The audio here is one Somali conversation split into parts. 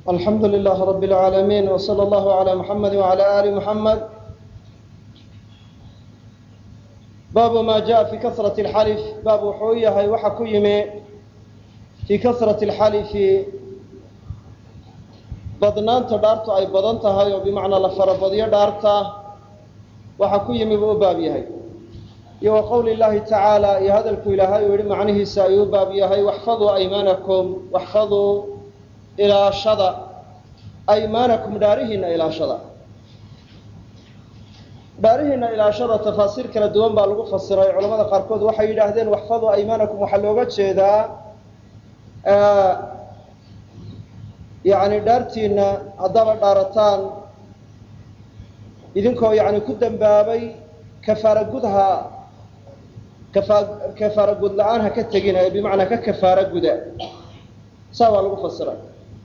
الحمد لله رب العالمين وصلى الله على محمد وعلى آل محمد. باب ما جاء في كثرة الحلف. باب حوية وحكيم في كثرة الحلف بدنان تدارت أي بدنتها بمعنى لفربضية دارتها وحكيم بابيها يو قول الله تعالى يا هذا الكلها يريد معنه سايو بابيها واحفظوا أيمانكم واحفظوا إلى شضا أيمانكم دارهن إلى شضا دارهن إلى شضا تفاسير كلا دوان بالغو فسري علماء قاركود waxay yiraahdeen واحفظوا أيمانكم waxa looga jeedaa يعني دارتينا hadaba dhaarataan idinkoo yani ku dambaabay kafaara gud la'aan ha ka tagina bimaana ka kafaara guda sawa lagu fasiray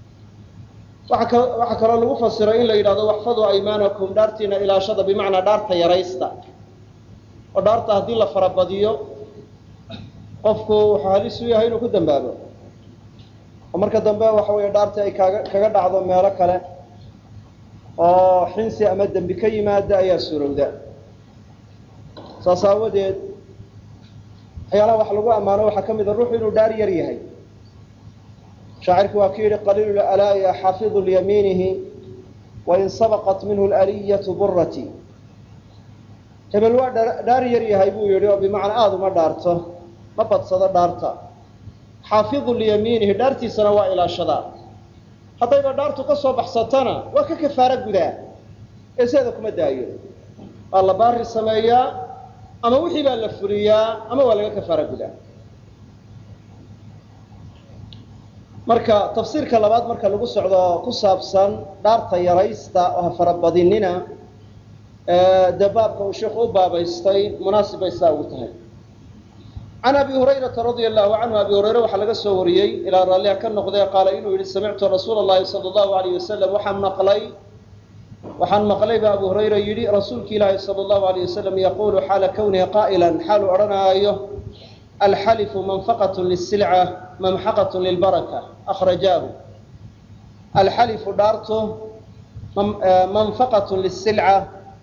waxa kale lagu fasiray in la yiraahdo waxfadu aymanakum daartina ilaashada bimaana daarta yaraysta oo daarta hadii la farabadiyo qofku waxa halis u yahay inuu ku dambaabo oo marka dambe waxa weeye daarta ay kaga dhacdo meelo kale oo xinsi ama dambi ka yimaada ayaa suurowda saasawadeed waxyaalaha wax lagu amaano waxa kamid ah ruuxu inuu daar yar yahay شاعرك وكيل قليل الألاء حافظ ليمينه وإن سبقت منه الألية برتي تبلوا دار يري هيبو يريو بمعنى ما دارته ما بتصدر دارته حافظ ليمينه دارتي سنوا إلى شضاء حتى إذا دارته قصوا بحصتنا وككفارة قداء إيش هذاكم الداير الله بار السمايا أما وحي بالفريا أما ولا كفارة قداء marka tafsiirka labaad marka lagu socdo ku saabsan daarta yaraysta oo farabadinina dabaabka uu sheekhu u baabaystay munaasib ay saa ugu tahay عن أبي هريرة رضي الله عنه أبي هريرة وحلق السوريي إلى راليه كان نقضي قال إنه سمعت رسول الله صلى الله عليه وسلم وحن مقلي بأبو هريرة يري رسولك الله صلى الله عليه وسلم يقول حال كونه قائلا حال أرنا أيه الحلف منفقة للسلعة ممحقة للبركة أخرجاه. الحلف دارته منفقة للسلعة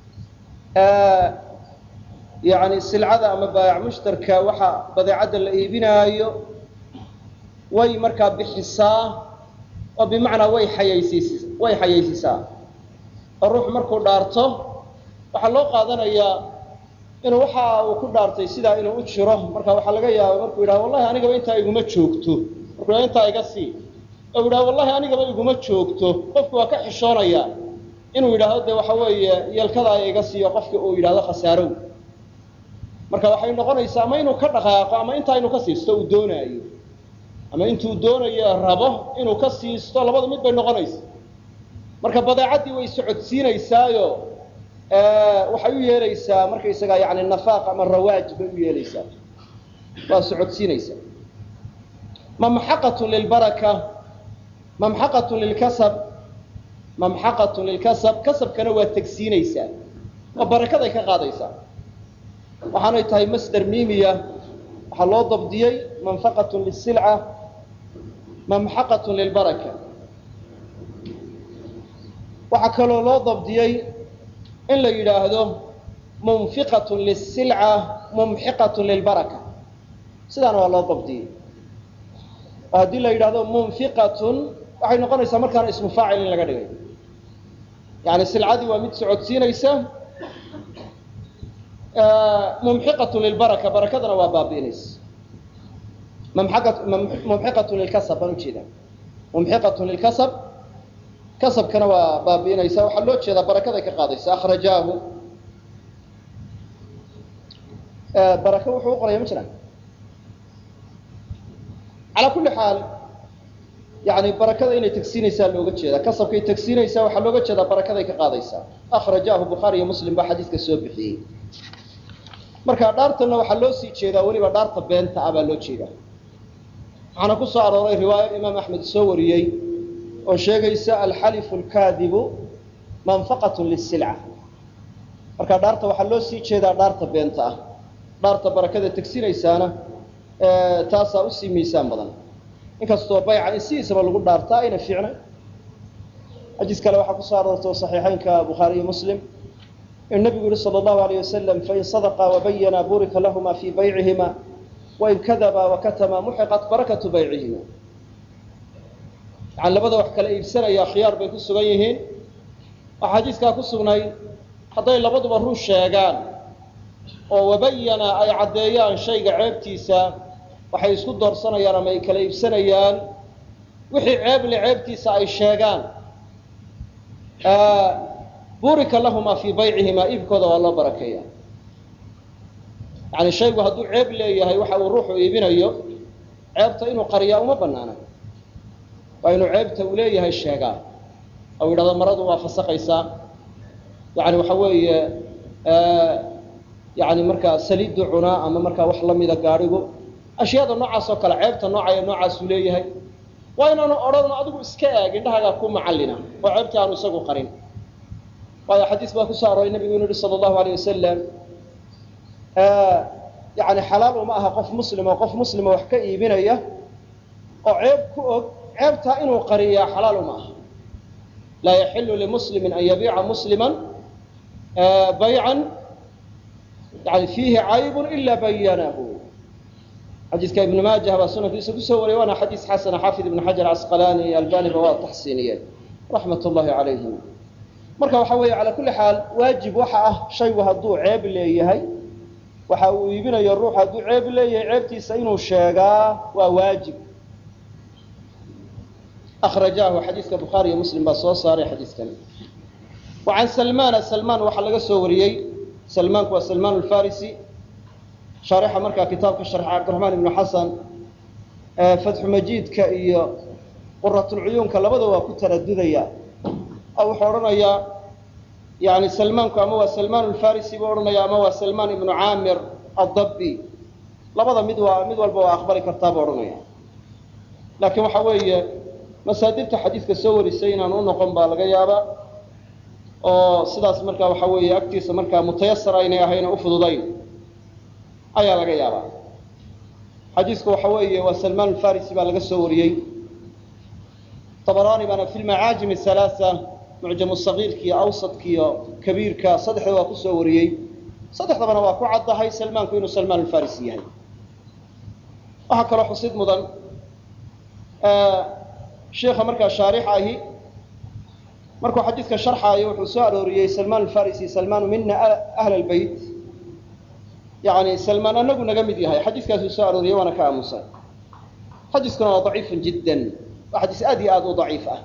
يعني السلعة أما بايع مشتركة وحا بضيعة الإيبنايو وي مركب بحساه وبمعنى وي حييسيسا الروح مركو دارته وحلو قادنا يا inuu waxa uu ku dhaartay sida inuu u jiro marka waxa laga yaabaa markuu yiraahdo wallahi aniga inta iguma joogto markuu inta iga sii oo yiraahdo wallahi aniga iguma joogto qofku waa ka xishoonaya inuu yiraahdo waxa weeye yeelkada iga siiyo qofka uu yiraahdo khasaaro marka waxay noqonaysaa ama inuu ka dhaqaaqo ama inta inuu ka siisto uu doonayo ama intuu doonayo rabo inuu ka siisto labada mid bay noqonaysaa marka badeecadii way socodsiinaysaayo waxay u yeelaysaa markay isaga yaani nafaaq ama rawaaj bay u yeelaysaa waa socodsiinaysaa mamhaqatu lilbaraka mamhaqatu lilkasab mamhaqatu lilkasab kasabkana waa tagsiinaysaa oo barakada ay ka qaadaysaa waxaanay tahay masdar miimiya waxa loo dabdiyay manfaqatu lisil'a mamhaqatu lilbaraka waxa kaloo loo dabdiyay in la yiraahdo munfiqatun lis-sil'a mumhiqatun lil-baraka sidana waa loo dabdiyay hadii la yiraahdo munfiqatun waxay noqonaysaa markaan ismu faa'il in laga dhigay yaani sil'adii waa mid socodsiinaysa mumhiqatun lil-baraka barakadana waa baabiinaysa mumhiqatun lil-kasab baan u jeedaa mumhiqatun lil-kasab kasabkana waa baabiinaysa waxa loo jeedaa barakada ka qaadaysa akhrajaahu baraka wuxuu qoray ma jiraan ala kulli xaal yaani barakada inay tagsiinaysa looga jeedaa kasabkay tagsiinaysa waxa looga jeedaa barakada ka qaadaysa akhrajaahu bukhari iyo muslim ba xadiiska soo bixiyay marka dhaartana waxa loo sii jeedaa waliba dhaarta beenta aba loo jeedaa waxana ku soo arooray riwaayad imaam ahmed soo wariyay oo sheegaysa al-halif al-kadhib manfaqatun lis-sil'a marka dhaarta waxa loo sii jeedaa dhaarta beenta ah dhaarta barakada tagsiinaysaana taasa u sii miisaan badan inkastoo bay'a in siisaba lagu dhaartaa ina fiicna حديث كلا وحكو صارت صحيحين كبخاري ومسلم النبي يقول صلى الله عليه وسلم فإن صدقا وبينا بورك لهما في بيعهما وإن كذبا وكتما محقت بركة بيعهما عن لبدا wax kala iibsanaya khiyaar bay ku sugan yihiin xadiiska ku sugnay haday labaduba ruu sheegaan oo wabayana ay cadeeyaan shayga ceebtiisa waxay isku doorsanayaan ama ay kala iibsanayaan wixii ceeb la ceebtiisa ay sheegaan burika lahuma fi bay'ihima ibkooda waa loo barakeeyaa yani shaygu hadduu ceeb leeyahay waxa uu ruuxu iibinayo ceebta inuu qariyaa uma banaana waa inuu ceebta uu leeyahay sheegaa oo yidhahdo maradu waa fasaqaysaa yani waxa weeye yani markaa saliidu cunaa ama markaa wax la mida gaadhigu ashyaada noocaas oo kale ceebta noocaya noocaas uu leeyahay waa inaanu odhan adigu iska eeg indhahaaga ku macallina oo ceebta aanu isagu qarin waayo xadiis baa ku soo arooray nabigu inuu yidhi sala allahu alayh wasalam yani xalaal uma aha qof muslima wax ka iibinaya oo ceeb ku og ceebtaa inuu qariyaa xalaal uma aha laa yaxilu limuslimin an yabiica musliman baycan yani fiihi caybun ila bayanahu xadiiska ibnu maajah baa sunankiisa kusoo wariyay waana xadiis xasana xaafid ibnu xajar casqalaani iyo albaniba waa taxsiiniyeen raxmat ullahi calayhim marka waxa weeye calaa kulli xaal waajib waxa ah shaygu hadduu ceeb leeyahay waxa uu iibinayo ruux hadduu ceeb leeyahay ceebtiisa inuu sheegaa waa waajib akhrajahu xadiiska bukhaari iyo muslim baa soo saaray xadiiskan wacan salmaan waxaa laga soo wariyey salmaanku waa salmaan alfarisi shaarixa markaa kitaabka sharxa cabdiraxmaan ibnu xasan fatxu majiidka iyo quratulcuyuunka labada waa ku taradudaya oo wuxuu odhanayaa yani salmaanku ama waa salmaan alfarisi buu odhanaya ama waa salmaan ibnu caamir addabbi labada mid walba waa aqbali kartaa buu odhanaya laakiin waxa weeye masaadirta xadiiska soo warisay inaan u noqon baa laga yaabaa oo sidaas markaa waxa weeye agtiisa markaa mutayasara inay ahayna u fududayn ayaa laga yaabaa xadiisku waxa weeye waa salmaan alfarisi baa laga soo wariyey طبراني baana في المعاجم الثلاثة معجم الصغيرka iyo awsadka iyo kabiirka saddexda waa ku soo wariyey saddexdabana waa ku caddahay salmaanku inuu salmaan alfarisi yahay waxaa kaloo xusid mudan sheekha markaa shaarix ahi markuu xadiidka sharxaayo wuxuu soo arooriyey salmaan alfarisi salmaanu mina ahl albayt yani salmaan anagu naga mid yahay xadiiskaasuu soo arooriyey waana ka aamusay xadiiskuna waa daciifun jiddan waa xadiis aad iyo aad u daciif ah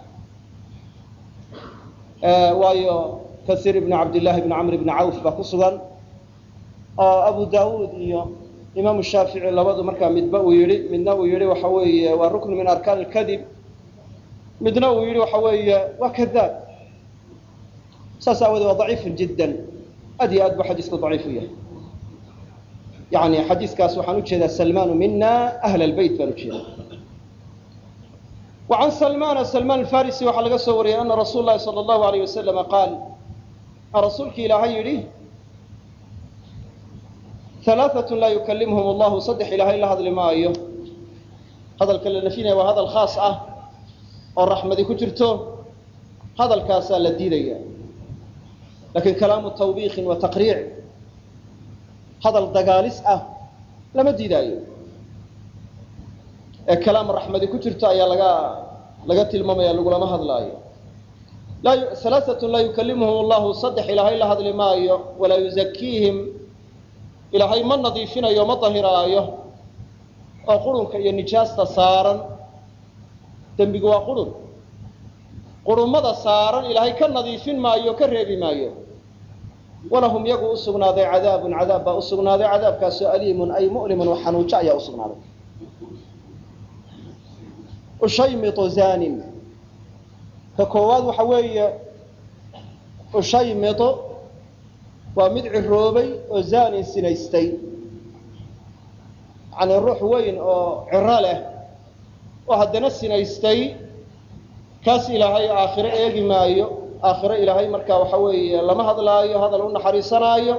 waayo kasiir ibnu cabdillahi ibnu camr ibni cawf baa ku sugan oo abu daawuud iyo imaamu shaafici labadu markaa midna uu yidhi waxa weeye waa ruknu min arkaan alkadib midna uu yidhi waxa weeye waa kadaab saas aawadeed waa daciifun jiddan aad iyo aad buu xadiisku daciif u yahay yani xadiiskaas waxaan u jeedaa salmaanu mina ahla albayt baan u jeedaa وعن سلمان الفارسي waxaa laga soo wariyay أن رsuل اللhi صلى الله عليه وسلم قاaل rasuulki ilaahay yidhi ثaلاثة laa يكلمهم الlah saddex ilaahay la hadli maayo hadalka la nfinaya waa hadal khaaص ah oo raxmadi ku jirto hadalkaasaa la diidaya lakin kalaamu twbiiqi وataqriic hadal dagaalis ah lama diidaayo ee kalaam raxmadi ku jirto ayaa laga tilmaamaya lagulama hadlaayo ثaلاثة laa يukalimuhum الlahu saddex ilaahay la hadli maayo walaa yuزakiihim ilaahay ma nadiifinayo ma dahiraayo oo qurunka iyo nijaasta saaran dembigu waa qurummada saaran ilaahay ka nadiifin maayo ka reebi maayo walahum yagu u sugnaaday cadaabun cadaab baa u sugnaaday cadaabkaasoo aliimun ay mu'limun oo xanuujo ayaa u sugnaaday ushaymitu zanin ka koowaad waxa weeye ushaymitu waa mid ciroobay oo zanin sinaystay yani ruux weyn oo ciro leh oo haddana sinaystay kaas ilaahay aakhiro eegi maayo aakhiro ilaahay markaa waxa weeye lama hadlaayo hadal u naxariisanaayo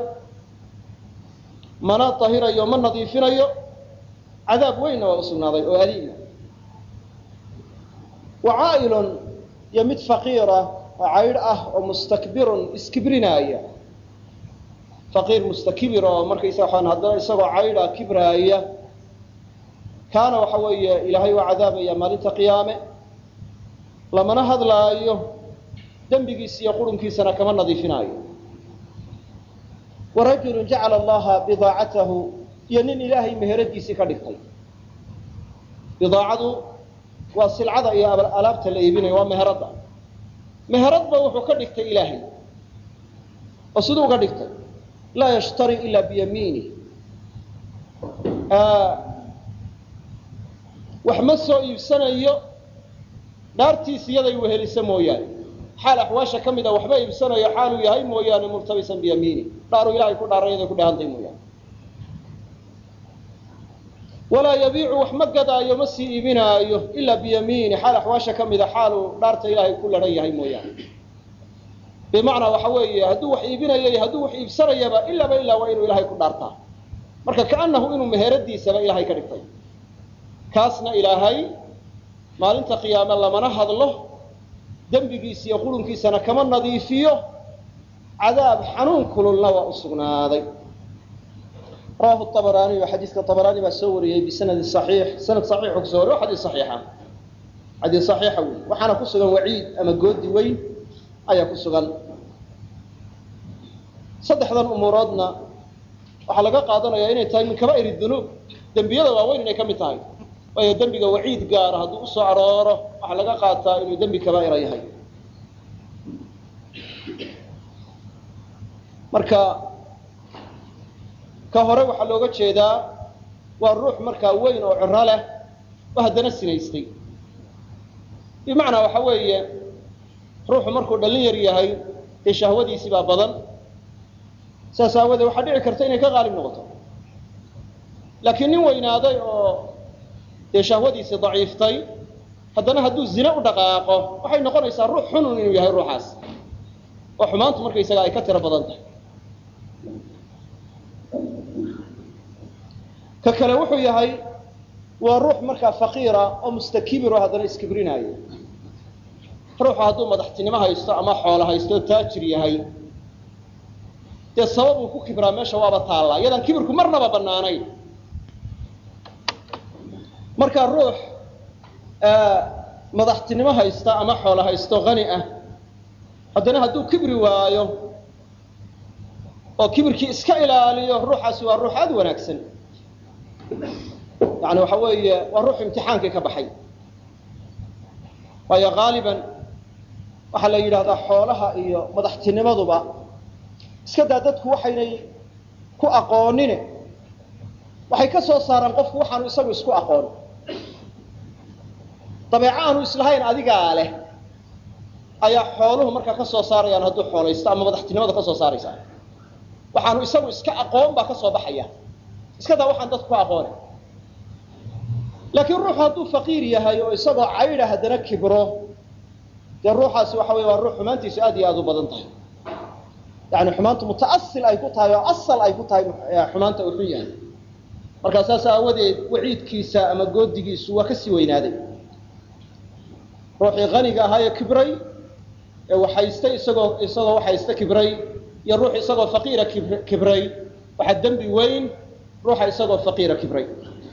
mana tahirayo ma nadiifinayo cadaab weynna waa u sugnaaday oo aliima wacaa'ilun iyo mid faqiira caydh ah oo mustakbirun iskibrinaaya faqiir mustakbir oo markaysa waxaan haddana isagoo caydha kibraaya kaana waxa weeye ilaahay waa cadaabaya maalinta qiyaame lamana hadlaayo dembigiisa iyo qurunkiisana kama nadiifinaayo warajulun jacala allaha bidaacatahu iyo nin ilaahay meheradiisii ka dhigtay bidaacadu waa silcada iyo alaabta la iibinayo waa meheradda meheradba wuxuu ka dhigtay ilaahay oo siduu uga dhigtay laa yashtari ila biyamiinih wax ma soo iibsanayo dhaartiis iyaday wehelisa mooyaane xaal axwaasha ka mid a waxba iibsanayo xaaluu yahay mooyaane murtabisan biyamiini dhaaru ilahay ku dhaaran yaday ku dhehantay mooyaane walaa yabiicu wax ma gadaayo ma sii iibinaayo ilaa biyamiini xaal axwaasha ka mida xaaluu dhaarta ilaahay ku lahan yahay mooyaane bimacnaa waxa weeye hadduu wax iibinayo iyo hadduu wax iibsanayaba ilaaba ilaa waa inuu ilaahay ku dhaartaa marka kaanahu inuu meheradiisaba ilaahay ka dhigtay kaasna ilaahay maalinta qiyaame lamana hadlo dembigiisa iyo qurunkiisana kama nadiifiyo cadaab xanuun kululna waa u sugnaaday rawahu طabaraaniy xadiiska طabaraani baa soo wariyey bisanadi صaxiix sanad صaxiixu kusoo wariyo xadiis صaxiixa xadiis صaxiixa wey waxaana ku sugan waciid ama goodi weyn ayaa ku sugan saddexdan umuuroodna waxaa laga qaadanaya inay tahay min kabaa'ir dunuub dembiyada waaweyn inay ka mid tahay waayo dembiga waciid gaara hadduu usoo arooro waxaa laga qaataa inuu dembi kabaa'ira yahay marka ka hore waxaa looga jeedaa waa ruux markaa weyn oo ciro leh oo haddana sinaystay bimacnaa waxa weeye ruuxu markuu dhallin yar yahay dee shahwadiisii baa badan saas aawadeed waxaa dhici karta inay ka qaalib noqoto laakiin nin weynaaday oo dee shahwadiisii daciiftay haddana hadduu zine u dhaqaaqo waxay noqonaysaa ruux xunun inuu yahay ruuxaas oo xumaantu markaysaga ay ka tiro badan tahay ka kale wuxuu yahay waa ruux markaa faqiira oo mustakibir oo haddana iskibrinaayo ruuxu hadduu madaxtinimo haysto ama xoolo haysto oo taajir yahay dee sabab uu ku kibraa meesha waaba taallaa iyadaan kibirku marnaba bannaanayn markaa ruux madaxtinimo haysta ama xoolo haysto hani ah haddana hadduu kibri waayo oo kibirkii iska ilaaliyo ruuxaasi waa ruux aad wanaagsan yani waxa weeye waa ruux imtixaankii ka baxay waayo haaliban waxaa la yidhahdaa xoolaha iyo madaxtinimaduba iska daa dadku waxaynay ku aqoonine waxay ka soo saaraan qofku waxaanu isagu isku aqoon dabeeco aanu islahayn adigaa leh ayaa xooluhu markaa ka soo saarayaan hadduu xoolaysto ama madaxtinimada ka soo saaraysaa waxaanu isagu iska aqoon baa ka soo baxaya iska daa waxaan dadku ku aqoone laakiin ruuxu hadduu faqiir yahay oo isagoo caydha haddana kibro dee ruuxaasi waxa wey waa ruux xumaantiisu aad iyo aad u badan tahay yani xumaantu mutaasil ay ku tahay oo asal ay ku tahay xumaanta uu xun yahay markaa saas aawadeed waciidkiisa ama goodigiisu waa kasii weynaaday ruuxii haniga ahaa ee kibray ee waxhaystay isagoo waxhaysta kibray iyo ruux isagoo faqiira kibray waxaa dembi weyn ruuxa isagoo faqiira kibray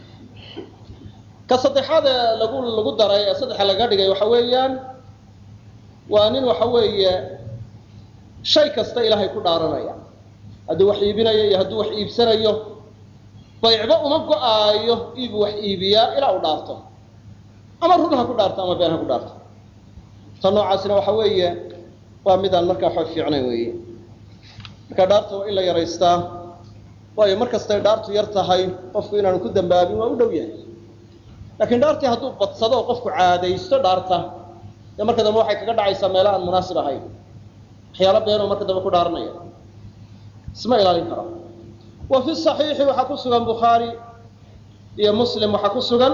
ka saddexaad ee lagu daray ee saddexa laga dhigay waxa weeyaan waa nin waxa weeye shay kasta ilaahay ku dhaaranaya hadduu wax iibinayo iyo hadduu wax iibsanayo baycba uma go-aayo iibu wax iibiyaa ilaa u dhaarto ama run ha ku dhaarto ama been ha ku dhaarto tan noocaasina waxa weeye waa midaan markaa waxba fiicnayn weeye marka dhaarta waa in la yaraystaa waayo mar kastay dhaartu yar tahay qofku inaanu ku dambaabin waa u dhow yahay laakiin dhaartii hadduu badsado oo qofku caadaysto dhaarta dee marka dambe waxay kaga dhacaysaa meelo aan munaasib ahayn waxyaalo beenoo marka dambe ku dhaaranaya isma ilaalin karo wa fi صaxiixi waxaa ku sugan bukhaari iyo muslim waxaa ku sugan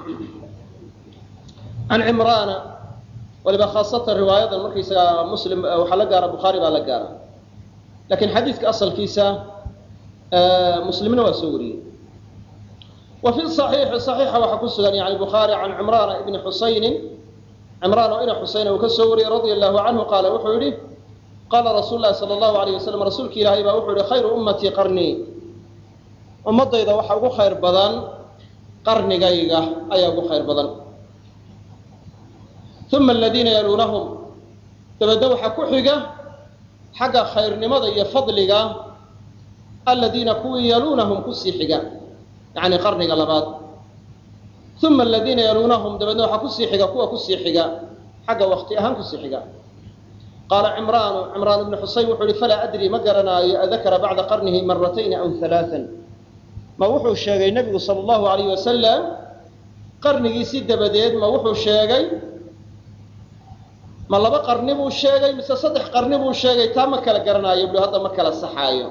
can cimraana waliba khaasatan riwaayadan markaysaga muslim waxaa la gaara bukhaari baa la gaara lakiin xadiidka asalkiisa muslimna waa soo wariyey wa fi صaxiixi صaxiixa waxaa ku sugan yani bukhaari can cimraana ibni xusaynin عمران وإن حسين وكسوري رضي الله عنه قال وحوري قال رسول الله صلى الله عليه وسلم رسولك إلهي وحوري خير أمتي قرني أمضي إذا وحا خير بدن قرني قيقة أي خير بدن ثم الذين يلونهم تبدو حكوحقة حق خير نمضي يفضلق الذين كوي يلونهم كسيحقة يعني قرني قلبات ثم الذين يلونهم تبدو حكوسيحقة كوا كسيحقة حق وقت أهم كسيحقة قال عمران بن حصين وحولي فلا أدري مقرنا أذكر بعد قرنه مرتين أو ثلاثا ما وحو الشاقي النبي صلى الله عليه وسلم قرنه سيد بديد ما وحو الشاقي ما لبا قرنبو الشاقي مثل صدح قرنبو الشاقي تا مكلا قرنا يبلو هذا مكلا الصحايا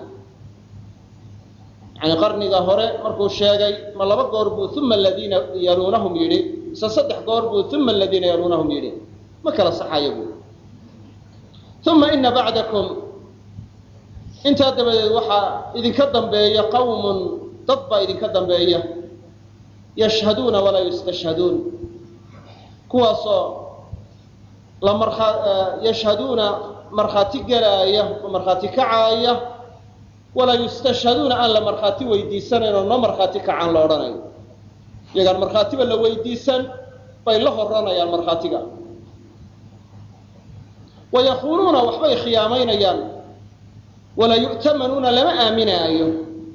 يعني قرنه هوري مركو الشاقي ما لبا قربو ثم الذين يلونهم يلي مثل صدح قربو ثم الذين يلونهم يلي مكلا الصحايا ثم إن بعدكم انت دبديد وحا إذن كدن بي قوم ضبا إذن كدن بي يشهدون ولا يستشهدون كواسو يشهدون مرخاتي قلاية ومرخاتي كعاية ولا يستشهدون أن لمرخاتي ويديسان إنه مرخاتي كعان لوراني يقال مرخاتي ولا ويديسان فإله الرانا يا المرخاتي قال ويخونون وحبي خيامين يان ولا يؤتمنون لما آمنا أيهم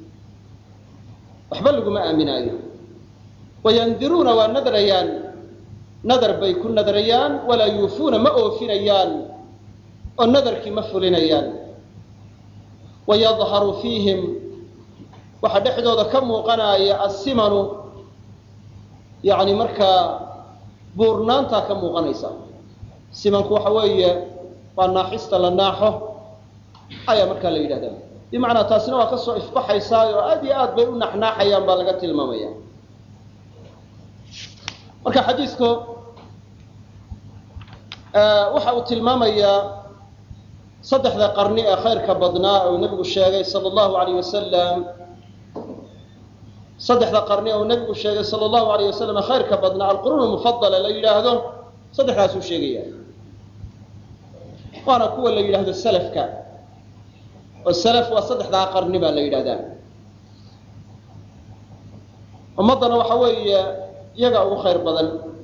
وحبلغوا ما آمنا أيهم وينذرون والنذريان نذر بيكون نذريان ولا يوفون ما أوفينيان والنذر كما فلينيان ويظهر فيهم وحد حدود كم قنايا السمن يعني مركا بورنانتا كم قنيسا سمنك وحويه والناحسة للناحه أي مركا اللي يدهدم بمعنى تاسنا وكسو إفبحي سايو أدي آد بيقول نحناحا ينبالغة المامية مركا حديثكو وحاوت المامية صدح ذا قرني خير كبضناء ونبي الشيخ صلى الله عليه وسلم صدح ذا قرني ونبي الشيخ صلى الله عليه وسلم خير كبضناء القرون المفضلة اللي يدهدم صدح ذا سو شيخية وانا كوا اللي يلهد السلف كان والسلف وصدح ذا قرني بقى اللي يلهدان ومضنا وحوي يقعوا خير بدل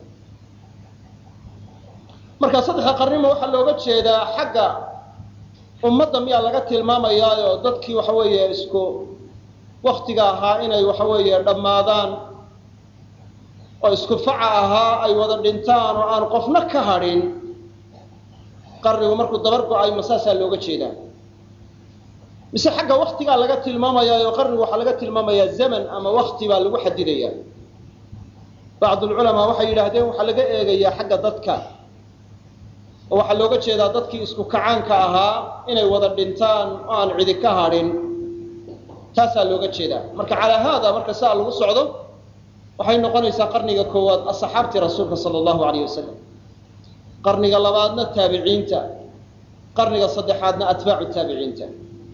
marka saddex qarnimo waxa looga jeedaa xagga ummadda miyaa laga tilmaamayaa dadkii waxa weeye isku waqtiga ahaa inay waxa weeye dhamaadaan oo isku faca ahaa ay wada dhintaan oo aan qofna ka hadhin qarnigu markuu dabar go'ay masaasa looga jeedaa mise xagga waqtiga laga tilmaamayaa oo qarnigu waxa laga tilmaamayaa zaman ama waqti baa lagu xadidayaa بعض العلماء waxay yiraahdeen waxa laga eegayaa xagga dadka oo waxa looga jeedaa dadkii isku kacaanka ahaa inay wada dhintaan oo aan cidi ka hadhin taasa looga jeedaa marka cala hada marka saa lagu socdo waxay noqonaysaa qarniga koowaad asxaabtii rasuulka sallallahu alayhi wasallam qarniga labaadna taabiciinta qarniga saddexaadna atbaacu taabiciinta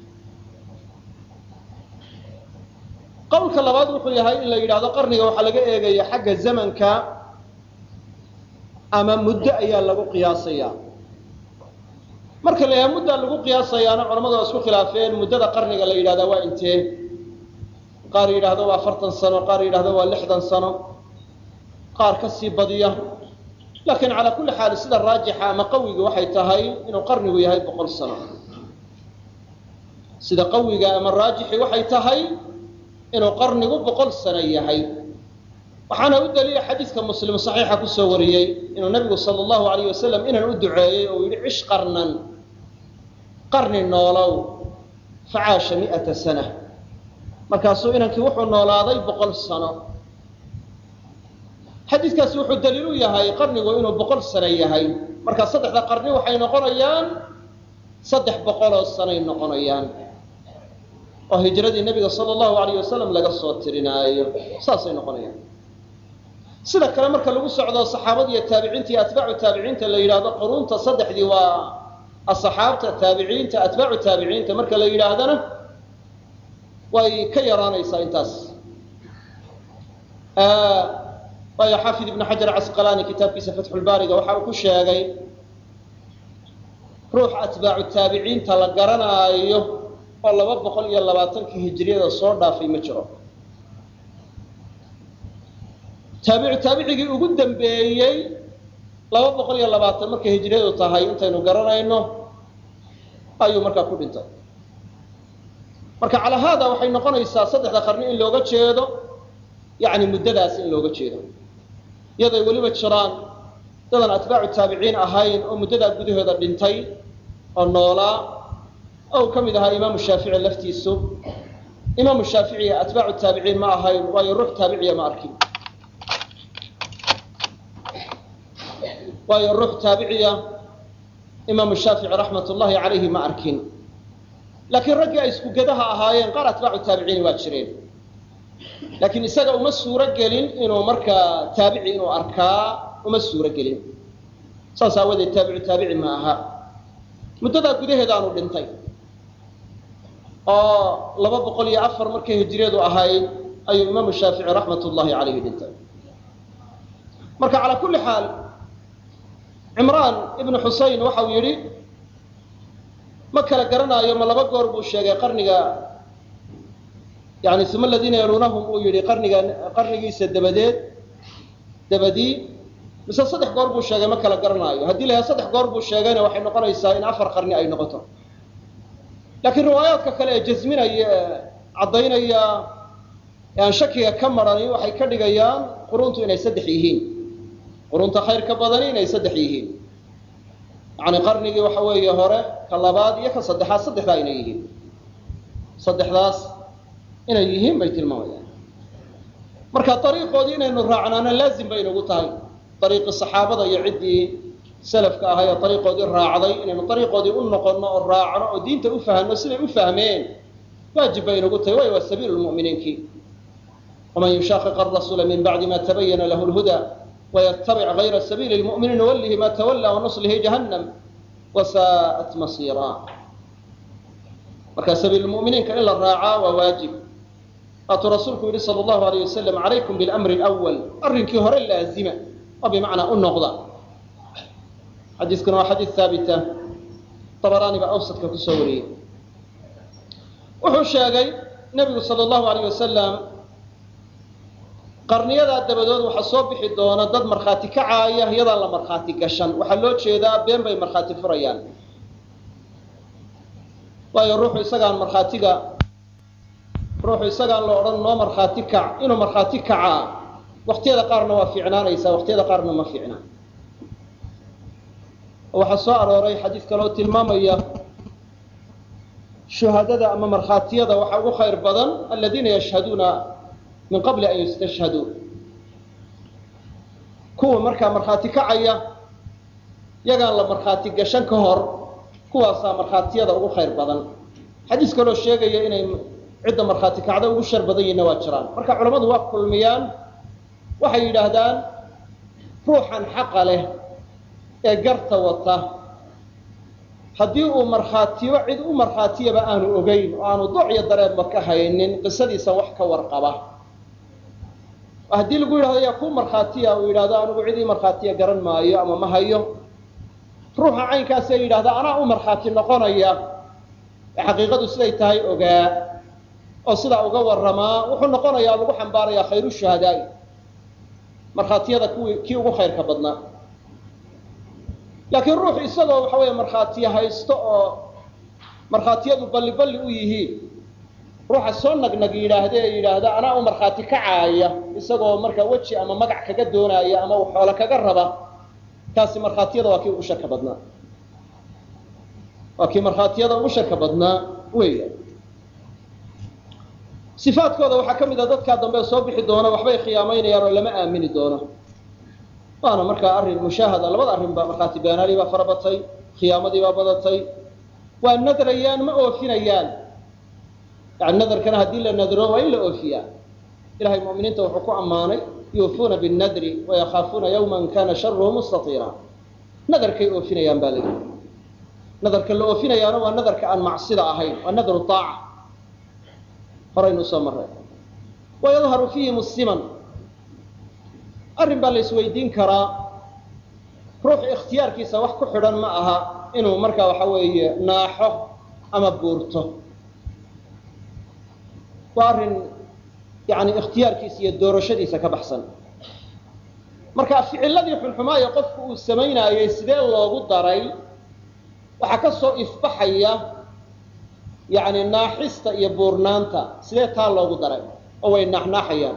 qowlka labaad wuxuu yahay in la yiraahdo qarniga waxa laga eegayaa xagga zamanka ama muddo ayaa lagu qiyaasayaa marka la yahay muddo lagu qiyaasayaana culimadu isku khilaafeen muddada qarniga la yiraahdo waa intee qaar yiraahdo waa 40 sano qaar yiraahdo waa 60 sano qaar ka sii badiya laakiin ala kulli xaal sida raajixa ama qawiga waxay tahay inuu qarnigu yahay 100 sano sida qawiga ama raajixi waxay tahay inuu qarnigu 100 sano yahay waxaana u daliilay xadiiska muslim saxiixa ku soo wariyay inuu nabigu sallallahu alayhi wasallam inaan u duceeyay oo yiri ish qarnan qarni noolow faasha 100 sana markaasuu inankii wuxuu noolaaday 100 sano xadiiskaasi wuxuu daliil u yahay qarnigu inuu 100 sano yahay marka saddexda qarni waxay noqonayaan 300 sano noqonayaan oo hijradii nabiga sallallahu alayhi wasallam laga soo tirinaayo saasay noqonayaan sida kale marka lagu socdo saxaabada iyo taabiciinta iyo atbaacu taabiciinta la yiraahdo qurunta saddexdii waa asxaabta taabiciinta atbaacu taabiciinta marka la yiraahdana way ka yaraanaysaa intaas waayo xaafid ibn xajar casqalaani kitaabkiisa fatxulbaariga waxa uu ku sheegay ruux atbaacu taabiciinta la garanaayo oo 220 hijriyada soo dhaafay ma jiro. taabicigii ugu dambeeyey 220 markay hijriyadu tahay intaynu garanayno ayuu markaa ku dhintay. marka cala hada waxay noqonaysaa saddexda qarni in looga jeedo yani muddadaas in looga jeedo iyadoo weliba jiraan dadan atbaacu taabiciin ahayn oo muddadaa gudahooda dhintay oo noolaa oo ka mid ahaa imaamu shaafici laftiisu. imaamu shaafici atbaacu taabiciin ma ahayn waayo ruux taabiciya ma arkin, waayo ruux taabiciya imaamu shaafici raxmatullaahi calayhi ma arkin. laakiin raggii ay isku gedaha ahaayeen qaar atbaacu taabiciin waa jireen, laakiin isaga uma suuro gelin inuu markaa taabici inuu arkaa uma suuro gelin. saas aawadeed taabici ma aha. muddadaa gudaheedaanu dhintay oo 204 markay hijriyadu ahayd ayuu imaamu shaafici raxmatullaahi calayhi dhintay. marka calaa kulli xaal cimraan ibnu xusayn waxa uu yidhi ma kala garanaayo ma 2 goor buu sheegay qarniga yani uma aladiina yaluunahum uu yidhi qarnigiisa dabadii mise 3 goor buu sheegay ma kala garanaayo. haddii la yahay 3 goor buu sheegayna waxay noqonaysaa in 4 qarni ay noqoto. laakiin riwaayaadka kale ee jasminaya caddaynaya ee aan shakiga ka marani waxay ka dhigayaan quruntu inay 3 yihiin, qurunta khayr ka badani inay 3 yihiin. yani qarnigii waxa weeye hore ka labaad iyo ka saddexaad saddexdaa inay yihiin, saddexdaas inay yihiin bay tilmaamayaan. marka ariiqoodii inaynu raacnaana laazim bay inagu tahay. ariiqii saxaabada iyo ciddii salafka ahay ee ariiqoodii raacday inaynu ariiqoodii u noqonno oo raacno oo diinta u fahanno siday u fahmeen waajib bay inagu tahay. waayo waa sabiilu lmu'miniinkii. waman yushaaqiq arasuula min bacdi ma tabayana lahu lhuda ويتبع غير سبيل المؤمنين نوله ما تولى ونصله جهنم وساءت مصيرا. marka sabiil mu'miniinka in la raaca waa waajib. aatu rasuulku yidhi sala allahu alayh wasalam calaykum bilamri alawal, arrinkii hore laazima oo bimacnaa u noqda. xadiiskuna waa xadiis haabita, tabaraani baa awsadka ku soo wariyey. wuxuu sheegay nebigu sala allahu alayh wasalam qarniyadaa dabadood waxaa soo bixi doona dad markhaati kacaaya iyadaan la markhaati gashan. waxaa loo jeedaa been bay markhaati furayaan. waayo ruuxu isagaan la odhan noo markhaati kac, inuu markhaati kacaa waqtiyada qaarna waa fiicnaanaysaa, waqtiyada qaarna ma fiicna. waxaa soo arooray xadiis kaloo tilmaamaya shuhadada ama markhaatiyada waxaa ugu khayr badan aladiina yashhaduuna min qabli an yustashhaduu, kuwa markaa markhaati kacaya yagaan la markhaati gashan ka hor, kuwaasaa markhaatiyada ugu khayr badan. xadiis kaloo sheegaya inay cidda markhaati kacda ugu shar badan yihinna waa jiraan. marka culammadu waa kulmiyaan, waxay yidhaahdaan ruuxan xaqa leh ee garta wata haddii uu markhaatiyo cid u markhaatiyaba aanu ogeyn oo aanu docyo dareedba ka haynin qisadiisa wax ka warqaba, haddii lagu yidhahdo yaa kuu markhaatiya uu yidhahdo anigu cidii markhaatiya garan maayo ama ma hayo, ruuxa caynkaasee yidhahda anaa u markhaati noqonaya ee xaqiiqadu siday tahay ogaa oo sidaa uga warramaa, wuxuu noqonayaa lagu xambaarayaa khayru shuhadaa'i, markhaatiyada kii ugu khayrka badnaa. laakiin ruux isagoo waxa weeye markhaatiya haysto oo markhaatiyadu balli u yihiin, ruuxa soo nagnag yidhaahda anaa u markhaati kacaaya isagoo markaa weji ama magac kaga doonaya ama xoolo kaga raba, kaasi markhaatiyada waa kii ugu sharka badnaa, waa kii markhaatiyada ugu sharka badnaa weeya. sifaadkooda waxaa ka mid a dadkaa dambe soo bixi doona waxbay khiyaamaynayaan oo lama aamini doono. waana markaa arrin mushaahada, labada arrinba markhaati beenaali baa fara batay, khiyaamadii baa badatay. waa nadrayaan ma oofinayaan, yani nadarkana haddii la nadro waa in la oofiyaa. ilahay mu'miniinta wuxuu ku ammaanay yuufuuna binnadri wayakhaafuuna yawman kana sharuhu mustatiira. nadarkay oofinayaan baa layidhi. nadarka la oofinayaana waa nadarka aan macsida ahayn, waa nadru taaca, horaynu usoo marray. wayadharu fiihim siman, arrin baa la isweydiin karaa ruux ikhtiyaarkiisa wax ku xidhan ma aha inuu markaa waxa weeye naaxo ama buurto waa arrin yani ikhtiyaarkiisa iyo doorashadiisa ka baxsan marka ficiladii xunxumaaya qofku uu samaynaayey sidee loogu daray waxaa ka soo ifbaxaya yani naaxista iyo buurnaanta sidee taa loogu daray oo way naaxnaaxayaan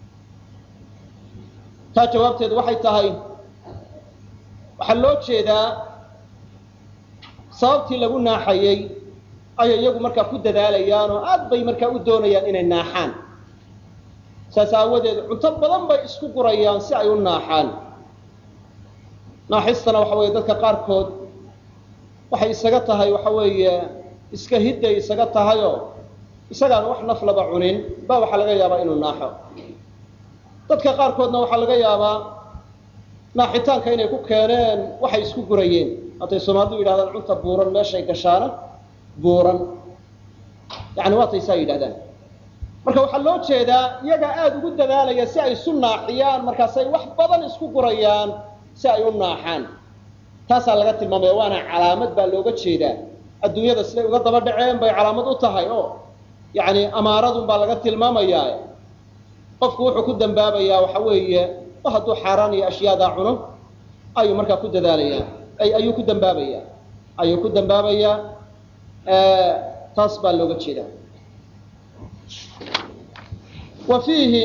taa jawaabteedu waxay tahay waxaa loo jeedaa sababtii lagu naaxayey ayay iyagu markaa ku dadaalayaan oo aad bay markaa u doonayaan inay naaxaan saas aawadeed cunto badan bay isku gurayaan si ay u naaxaan naaxistana waxa weeye dadka qaarkood waxay isaga tahay waxa weeye iska hidday isaga tahayoo isagaan wax naflaba cunin baa waxaa laga yaabaa inuu naaxo dadka qaarkoodna waxaa laga yaabaa naaxitaanka inay ku keeneen waxay isku gurayeen hadday soomaalidu yidhahdaan cunta buuran meeshay gashaana buuran yani waatay saa yidhahdaan marka waxaa loo jeedaa iyagaa aada ugu dadaalaya si ay isu naaxiyaan markaasay wax badan isku gurayaan si ay u naaxaan taasaa laga tilmaamaya waana calaamad baa looga jeedaa adduunyada siday uga daba dhaceen bay calaamad u tahay oo yani amaaradun baa laga tilmaamayaa qofku wuxuu ku dambaabayaa waxa weeye hadduu xaaraan iyo ashyaadaa cuno ayuu markaa ku dadaalaya ayuu ku dambaabayaa taas baa looga jeedaa wa fiihi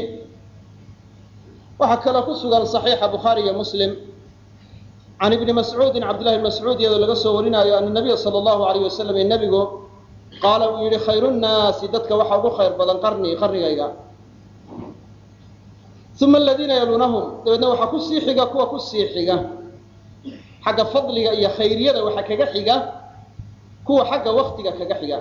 waxaa kaloo ku sugan صaxiixa bukhaari iyo muslim can ibni mascuudin cabdillahi bn mascuud iyadoo laga soo warinaayo ana nabiya sala allahu alayh wasalam ee nebigu qaala uu yihi khayru nnaasi dadka waxaa ugu khayr badan qarnigayga uma aladiina yaluunahum dabeedna waxaa kusii xiga kuwa kusii xiga xagga fadliga iyo khayriyada waxaa kaga xiga kuwa xagga waktiga kaga xiga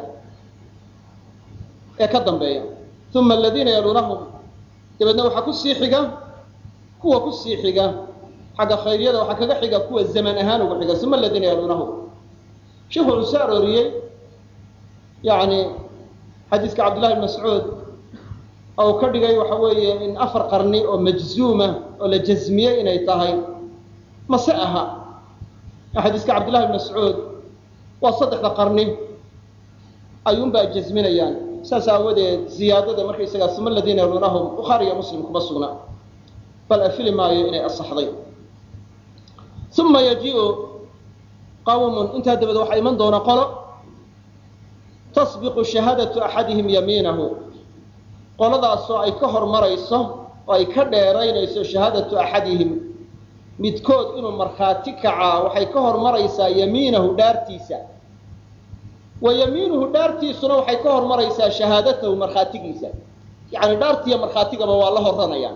ee ka dambeeya uma aladiina yaluunahum dabeedna waxaa kusii xiga kuwa kusii xiga xagga khayryada waxaa kaga xiga kuwa zaman ahaan uga xiga uma aladiina yaluunahum sheikhu wuxuu soo arooriyey yani xadiiska cabdillahi bn mascuud oo ka dhigay waxa weeye in 4 qarni oo majzuuma oo la jazmiyey inay tahay mase aha xadiiska cabdillahi bn mascuud waa 3 qarni ayuunbaa jazminayaan saas aawadeed ziyaadada markaysagaa uma aladiina yaluunahum bukhaari iyo muslim kuma sugna bal afili maayo inay asaxday uma yajiiu qawmun intaa dabadeed waxaa iman doona qolo tasbiqu shahaadatu axadihim yamiinahu qoladaasoo ay ka hormarayso oo ay ka dheeraynayso shahaadatu axadihim midkood inuu markhaati kacaa waxay ka hormaraysaa yamiinahu dhaartiisa wa yamiinuhu dhaartiisuna waxay ka hormaraysaa shahaadatahu markhaatigiisa yani dhaartiiyo markhaatigaba waa la horanayaan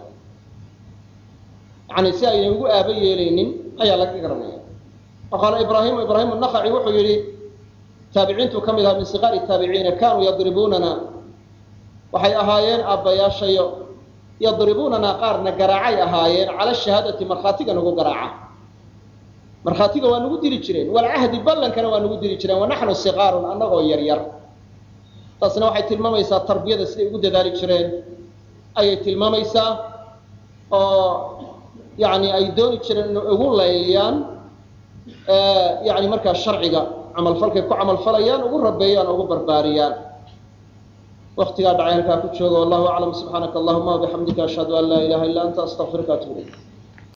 yani si ayna ugu aaba yeelaynin ayaa laga garanaya faqaala ibrahim النخعي wuxuu yihi taabiciintu ka mid aha min siqaari taabiciina kanuu yadribuunana waxay ahaayeen aabbayaashayo yadribuunanaa qaarna garaacay ahaayeen cala shahaadati markhaatiga nagu garaaca markhaatiga waa nagu dili jireen walcahdi ballankana waa nagu dili jireen wanaxnu siqaarun annagoo yaryar taasna waxay tilmaamaysaa tarbiyada siday ugu dadaali jireen ayay tilmaamaysaa oo yani ay dooni jireen inay ugu leeyaan yani markaa sharciga camalfalkay ku camalfalayaan ugu rabeeyaan ugu barbaariyaan waqtigaa dhacay halkaa ku jooga wallahu aclam subxaanaka allahuma wabixamdika ashhadu an laa ilaha illa anta astaqfiruka atuub ilayk